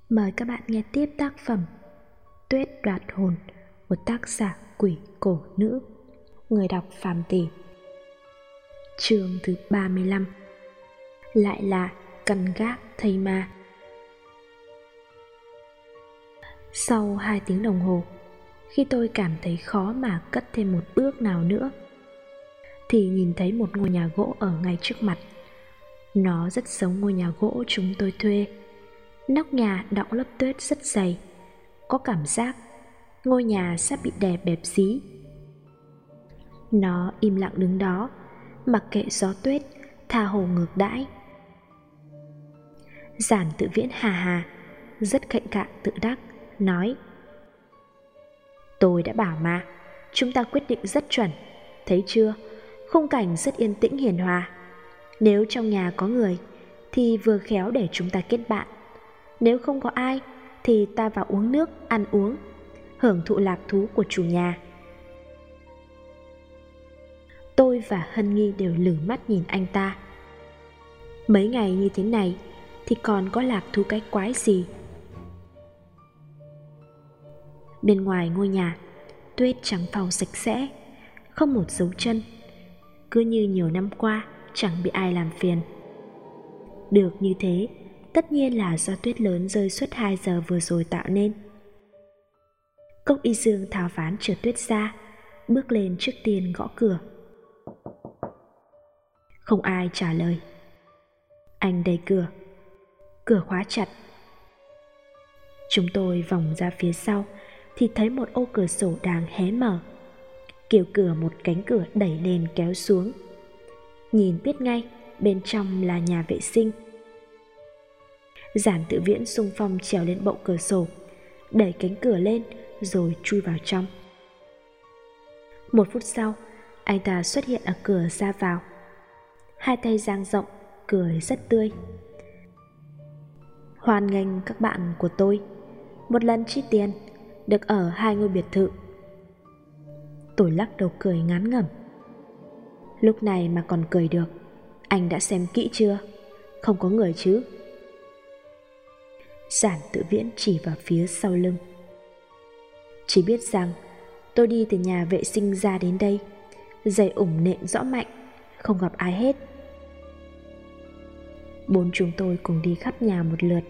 Mời các bạn nghe tiếp tác phẩm Tuyết đoạt hồn của tác giả Quỷ Cổ Nữ. Người đọc Phạm Tỷ. Chương thứ 35. Lại là căn gác thây ma. Sau 2 tiếng đồng hồ, khi tôi cảm thấy khó mà cất thêm một bước nào nữa, thì nhìn thấy một ngôi nhà gỗ ở ngay trước mặt. Nó rất giống ngôi nhà gỗ chúng tôi thuê. Nóc nhà đọng lớp tuyết rất dày. Có cảm giác ngôi nhà sắp bị đè bẹp dí. Nó im lặng đứng đó, mặc kệ gió tuyết tha hồ ngược đãi. Giản Tự Viễn hà hà, rất khệnh cạn tự đắc, nói: Tôi đã bảo mà, chúng ta quyết định rất chuẩn. Thấy chưa, khung cảnh rất yên tĩnh hiền hòa. Nếu trong nhà có người thì vừa khéo để chúng ta kết bạn. Nếu không có ai thì ta vào uống nước, ăn uống, hưởng thụ lạc thú của chủ nhà. Tôi và Hân Nghi đều lử mắt nhìn anh ta. Mấy ngày như thế này thì còn có lạc thú cái quái gì? Bên ngoài ngôi nhà, tuyết trắng phau sạch sẽ, không một dấu chân, cứ như nhiều năm qua chẳng bị ai làm phiền. Được như thế, tất nhiên là do tuyết lớn rơi suốt 2 giờ vừa rồi tạo nên. Cốc Y Dương tháo ván trượt tuyết ra, bước lên trước tiên gõ cửa. Không ai trả lời. Anh đẩy cửa, cửa khóa chặt. Chúng tôi vòng ra phía sau thì thấy một ô cửa sổ đang hé mở. Kiểu cửa một cánh cửa đẩy lên kéo xuống. Nhìn biết ngay bên trong là nhà vệ sinh. Giản Tự Viễn xung phong trèo lên bậu cửa sổ, đẩy cánh cửa lên rồi chui vào trong. 1 phút sau, anh ta xuất hiện ở cửa ra vào. 2 tay dang rộng, cười rất tươi. Hoan nghênh các bạn của tôi, một lần chi tiền, được ở 2 ngôi biệt thự. Tôi lắc đầu cười ngán ngẩm. Lúc này mà còn cười được, anh đã xem kỹ chưa? Không có người chứ? Giản Tự Viễn chỉ vào phía sau lưng. Chỉ biết rằng tôi đi từ nhà vệ sinh ra đến đây, giày ủng nện rõ mạnh, không gặp ai hết. 4 chúng tôi cùng đi khắp nhà một lượt.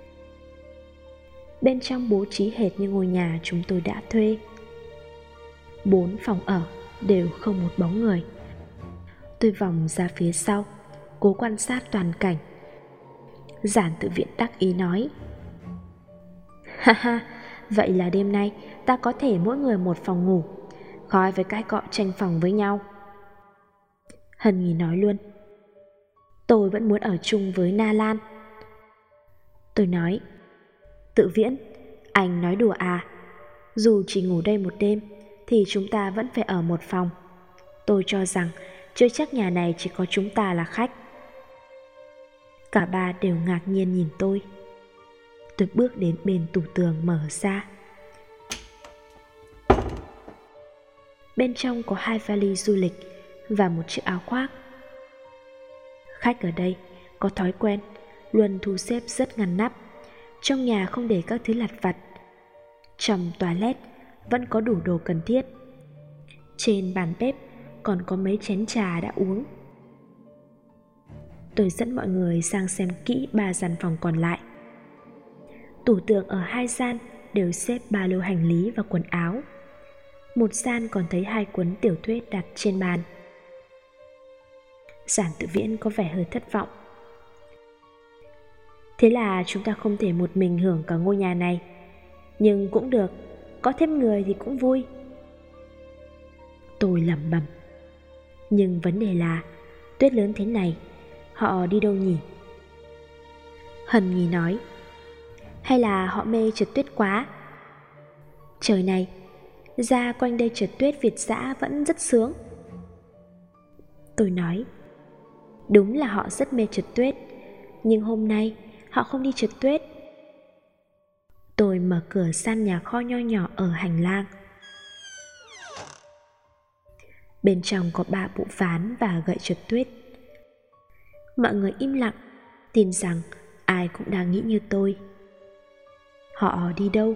Bên trong bố trí hệt như ngôi nhà chúng tôi đã thuê. 4 phòng ở đều không một bóng người. Tôi vòng ra phía sau, cố quan sát toàn cảnh. Giản Tự Viễn đắc ý nói: Ha ha, vậy là đêm nay ta có thể mỗi người một phòng ngủ, khỏi phải cãi cọ tranh phòng với nhau. Hân Nghi nói luôn: Tôi vẫn muốn ở chung với Na Lan. Tôi nói: Tự Viễn, anh nói đùa à? Dù chỉ ngủ đây một đêm thì chúng ta vẫn phải ở một phòng. Tôi cho rằng chưa chắc nhà này chỉ có chúng ta là khách. Cả ba đều ngạc nhiên nhìn tôi. Tôi bước đến bên tủ tường mở ra. Bên trong có 2 vali du lịch và một chiếc áo khoác. Khách ở đây có thói quen luôn thu xếp rất ngăn nắp. Trong nhà không để các thứ lặt vặt. Trong toilet vẫn có đủ đồ cần thiết. Trên bàn bếp còn có mấy chén trà đã uống. Tôi dẫn mọi người sang xem kỹ 3 gian phòng còn lại. Tủ tường ở 2 gian đều xếp ba lô hành lý và quần áo. Một gian còn thấy 2 cuốn tiểu thuyết đặt trên bàn. Giản Tự Viễn có vẻ hơi thất vọng. Thế là chúng ta không thể một mình hưởng cả ngôi nhà này. Nhưng cũng được, có thêm người thì cũng vui. Tôi lẩm bẩm. Nhưng vấn đề là tuyết lớn thế này, họ đi đâu nhỉ? Hân Nghi nói: Hay là họ mê trượt tuyết quá? Trời này, ra quanh đây trượt tuyết Việt dã vẫn rất sướng. Tôi nói: Đúng là họ rất mê trượt tuyết, nhưng hôm nay họ không đi trượt tuyết. Tôi mở cửa gian nhà kho nho nhỏ ở hành lang. Bên trong có 3 bộ ván và gậy trượt tuyết. Mọi người im lặng, tin rằng ai cũng đang nghĩ như tôi. Họ đi đâu?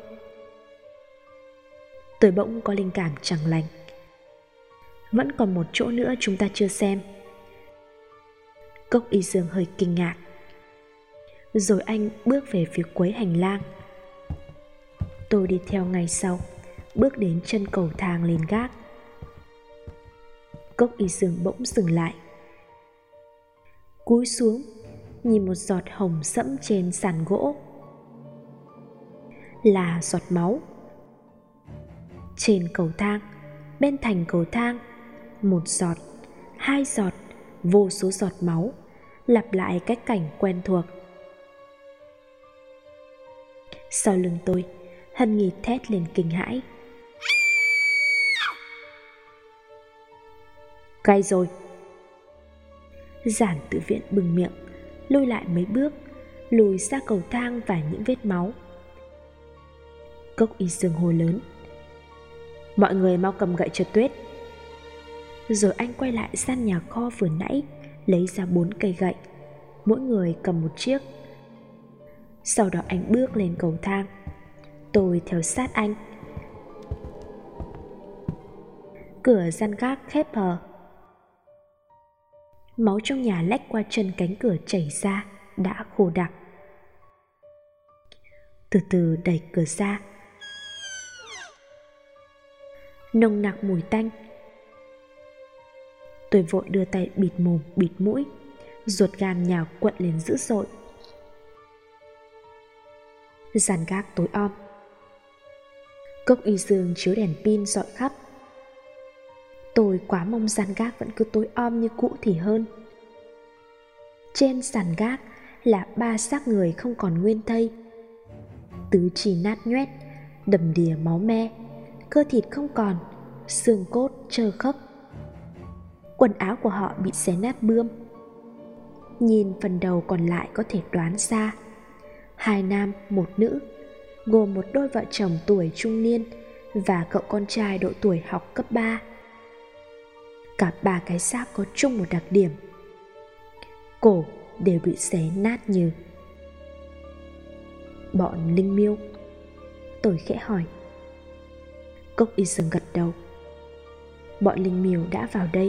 Tôi bỗng có linh cảm chẳng lành. Vẫn còn một chỗ nữa chúng ta chưa xem. Cốc Y Dương hơi kinh ngạc. Rồi anh bước về phía cuối hành lang. Tôi đi theo ngay sau, bước đến chân cầu thang lên gác. Cốc Y Dương bỗng dừng lại, cúi xuống nhìn một giọt hồng sẫm trên sàn gỗ. Là giọt máu. Trên cầu thang, bên thành cầu thang, một giọt, hai giọt, vô số giọt máu lặp lại cái cảnh quen thuộc. Sau lưng tôi, Hân Nhi thét lên kinh hãi. Gai rồi. Giản Tự Viễn bừng miệng, lùi lại mấy bước, lùi xa cầu thang và những vết máu. Cốc Y Dương hô lớn. Mọi người mau cầm gậy trượt tuyết. Rồi anh quay lại gian nhà kho vừa nãy, lấy ra 4 cây gậy, mỗi người cầm một chiếc. Sau đó anh bước lên cầu thang. Tôi theo sát anh. Cửa gian gác khép hờ. Máu trong nhà lách qua chân cánh cửa chảy ra, đã khô đặc. Từ từ đẩy cửa ra. Nồng nặc mùi tanh. Tôi vội đưa tay bịt mồm bịt mũi, ruột gan nhào quặn lên dữ dội. Gian gác tối om. Cốc Y Dương chiếu đèn pin rọi khắp. Tôi quá mong gian gác vẫn cứ tối om như cũ thì hơn. Trên sàn gác là 3 xác người không còn nguyên thây, tứ chi nát nhoét, đầm đìa máu me, cơ thịt không còn, xương cốt trơ khốc. Quần áo của họ bị xé nát bươm. Nhìn phần đầu còn lại có thể đoán ra 2 nam 1 nữ, gồm một đôi vợ chồng tuổi trung niên và cậu con trai độ tuổi học cấp 3. Cả 3 cái xác có chung một đặc điểm: cổ đều bị xé nát như. Bọn linh miêu? Tôi khẽ hỏi. Cốc Y Dương gật đầu. Bọn linh miêu đã vào đây.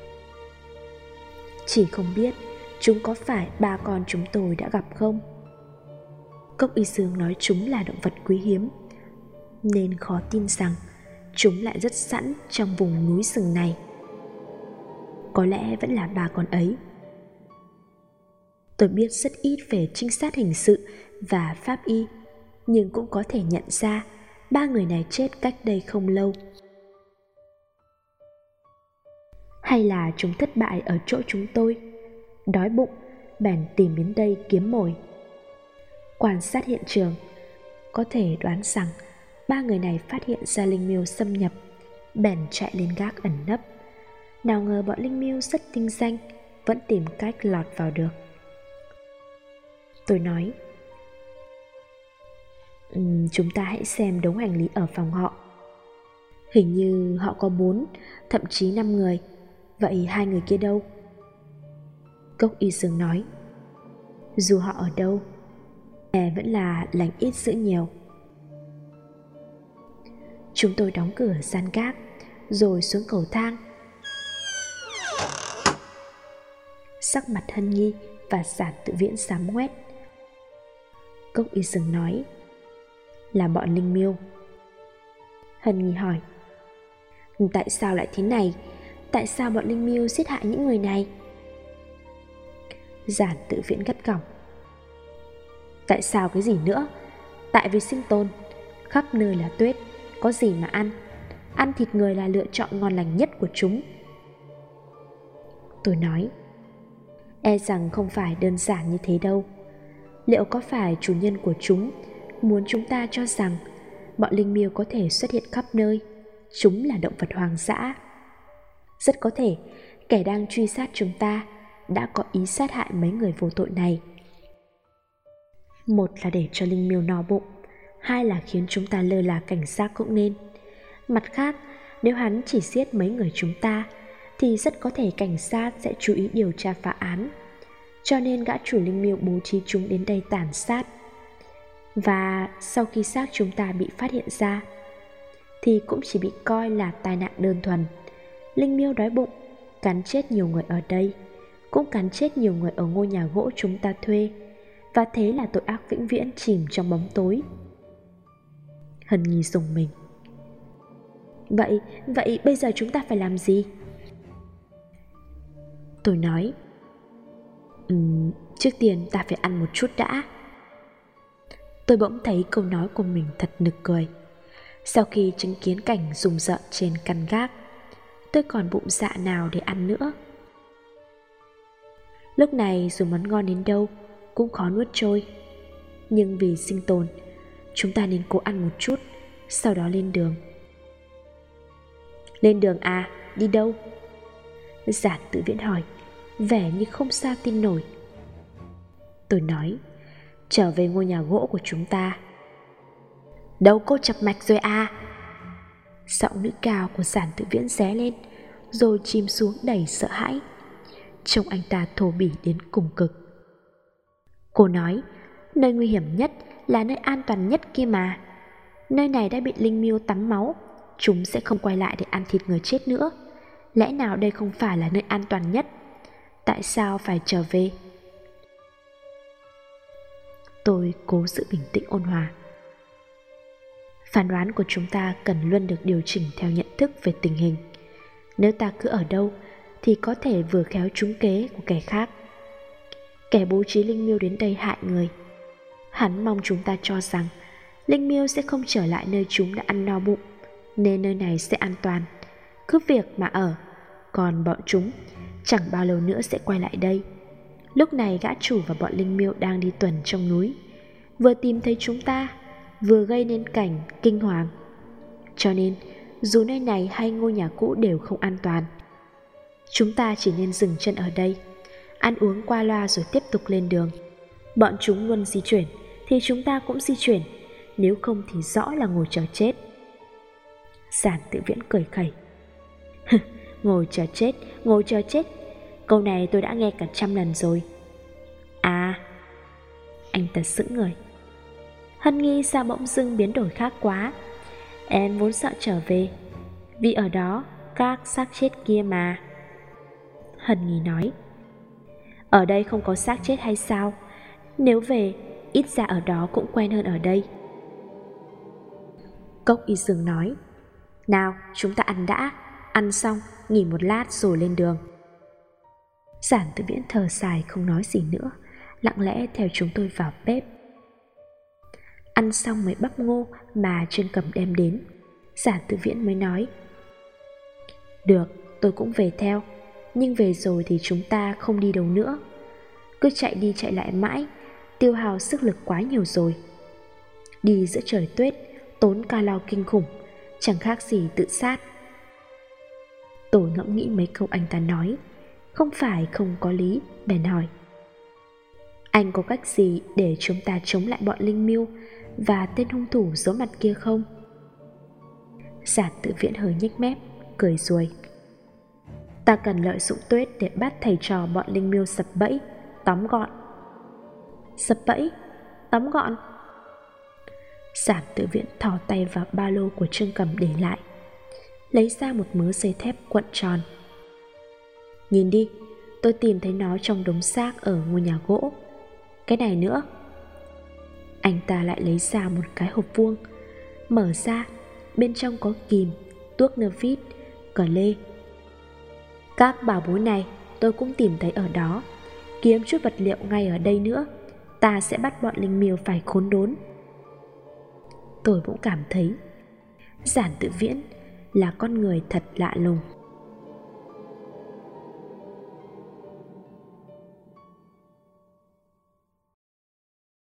Chỉ không biết chúng có phải 3 con chúng tôi đã gặp không. Cốc Y Dương nói chúng là động vật quý hiếm, nên khó tin rằng chúng lại rất sẵn trong vùng núi rừng này. Có lẽ vẫn là 3 con ấy. Tôi biết rất ít về trinh sát hình sự và pháp y, nhưng cũng có thể nhận ra 3 người này chết cách đây không lâu. Hay là chúng thất bại ở chỗ chúng tôi, đói bụng bèn tìm đến đây kiếm mồi. Quan sát hiện trường, có thể đoán rằng 3 người này phát hiện ra linh miêu xâm nhập, bèn chạy lên gác ẩn nấp. Nào ngờ bọn linh miêu rất tinh danh, vẫn tìm cách lọt vào được. Tôi nói, chúng ta hãy xem đống hành lý ở phòng họ. Hình như họ có 4, thậm chí 5 người. Vậy 2 người kia đâu? Cốc Y Dương nói, dù họ ở đâu, vẫn là lành ít dữ nhiều. Chúng tôi đóng cửa gian gác, rồi xuống cầu thang. Sắc mặt Hân Nhi và Giản Tự Viễn xám ngoét. Cốc Y Dương nói, là bọn linh miêu. Hân Nhi hỏi, tại sao lại thế này? Tại sao bọn linh miêu giết hại những người này? Giản Tự Viễn gắt gỏng, tại sao cái gì nữa? Tại vì sinh tồn, khắp nơi là tuyết, có gì mà ăn. Ăn thịt người là lựa chọn ngon lành nhất của chúng. Tôi nói, e rằng không phải đơn giản như thế đâu. Liệu có phải chủ nhân của chúng muốn chúng ta cho rằng bọn linh miêu có thể xuất hiện khắp nơi, chúng là động vật hoang dã? Rất có thể kẻ đang truy sát chúng ta đã có ý sát hại mấy người vô tội này. Một là để cho linh miêu no bụng, hai là khiến chúng ta lơ là cảnh giác cũng nên. Mặt khác, nếu hắn chỉ giết mấy người chúng ta thì rất có thể cảnh sát sẽ chú ý điều tra phá án, cho nên gã chủ linh miêu bố trí chúng đến đây tàn sát. Và sau khi xác chúng ta bị phát hiện ra thì cũng chỉ bị coi là tai nạn đơn thuần. Linh miêu đói bụng, cắn chết nhiều người ở đây, cũng cắn chết nhiều người ở ngôi nhà gỗ chúng ta thuê, và thế là tội ác vĩnh viễn chìm trong bóng tối. Hân Nhi rùng mình. Vậy bây giờ chúng ta phải làm gì? Tôi nói, trước tiên ta phải ăn một chút đã. Tôi bỗng thấy câu nói của mình thật nực cười. Sau khi chứng kiến cảnh rùng rợn trên căn gác, tôi còn bụng dạ nào để ăn nữa. Lúc này dù món ngon đến đâu cũng khó nuốt trôi, nhưng vì sinh tồn, chúng ta nên cố ăn một chút, sau đó lên đường. Lên đường à? Đi đâu? Giản Tự Viễn hỏi, vẻ như không sao tin nổi. Tôi nói, trở về ngôi nhà gỗ của chúng ta. Đâu cô chập mạch rồi à? Giọng nữ cao của Giản Tự Viễn ré lên, rồi chìm xuống đầy sợ hãi. Trông anh ta thô bỉ đến cùng cực. Cô nói, nơi nguy hiểm nhất là nơi an toàn nhất kia mà. Nơi này đã bị linh miêu tắm máu, chúng sẽ không quay lại để ăn thịt người chết nữa. Lẽ nào đây không phải là nơi an toàn nhất? Tại sao phải trở về? Tôi cố giữ bình tĩnh ôn hòa. Phán đoán của chúng ta cần luôn được điều chỉnh theo nhận thức về tình hình. Nếu ta cứ ở đâu thì có thể vừa khéo trúng kế của kẻ khác. Kẻ bố trí linh miêu đến đây hại người, hắn mong chúng ta cho rằng linh miêu sẽ không trở lại nơi chúng đã ăn no bụng, nên nơi này sẽ an toàn, cứ việc mà ở. Còn bọn chúng chẳng bao lâu nữa sẽ quay lại đây. Lúc này gã chủ và bọn linh miêu đang đi tuần trong núi, vừa tìm thấy chúng ta, vừa gây nên cảnh kinh hoàng. Cho nên dù nơi này hay ngôi nhà cũ đều không an toàn, chúng ta chỉ nên dừng chân ở đây, ăn uống qua loa rồi tiếp tục lên đường. Bọn chúng luôn di chuyển thì chúng ta cũng di chuyển, nếu không thì rõ là ngồi chờ chết. Giản Tự Viễn cười khẩy. Ngồi chờ chết, ngồi chờ chết. Câu này tôi đã nghe cả 100 lần rồi. À, anh ta sững người. Hân Nghi sao bỗng dưng biến đổi khác quá? Em vốn sợ trở về, vì ở đó các xác chết kia mà. Hân Nghi nói, ở đây không có xác chết hay sao? Nếu về, ít ra ở đó cũng quen hơn ở đây. Cốc Y Dương nói, nào chúng ta ăn đã, ăn xong nghỉ một lát rồi lên đường. Giản Tự Viễn thở dài không nói gì nữa, lặng lẽ theo chúng tôi vào bếp. Ăn xong mấy bắp ngô mà Trương Cẩm đem đến, Giản Tự Viễn mới nói, được, tôi cũng về theo, nhưng về rồi thì chúng ta không đi đâu nữa. Cứ chạy đi chạy lại mãi, tiêu hao sức lực quá nhiều rồi. Đi giữa trời tuyết, tốn calo kinh khủng, chẳng khác gì tự sát. Tôi ngẫm nghĩ mấy câu anh ta nói, không phải không có lý, bèn hỏi, anh có cách gì để chúng ta chống lại bọn linh miêu và tên hung thủ giấu mặt kia không? Giản Tự Viễn hơi nhếch mép, cười ruồi. Ta cần lợi dụng tuyết để bắt thầy trò bọn linh miêu sập bẫy, tóm gọn. Sập bẫy? Tóm gọn? Giản Tự Viễn thò tay vào ba lô của Trương Cẩm để lại, lấy ra một mớ dây thép cuộn tròn. Nhìn đi, tôi tìm thấy nó trong đống xác ở ngôi nhà gỗ. Cái này nữa. Anh ta lại lấy ra một cái hộp vuông, mở ra, bên trong có kìm, tuốc nơ vít, cờ lê. Các bảo bối này tôi cũng tìm thấy ở đó. Kiếm chút vật liệu ngay ở đây nữa, ta sẽ bắt bọn linh miêu phải khốn đốn. Tôi cũng cảm thấy Giản Tự Viễn là con người thật lạ lùng.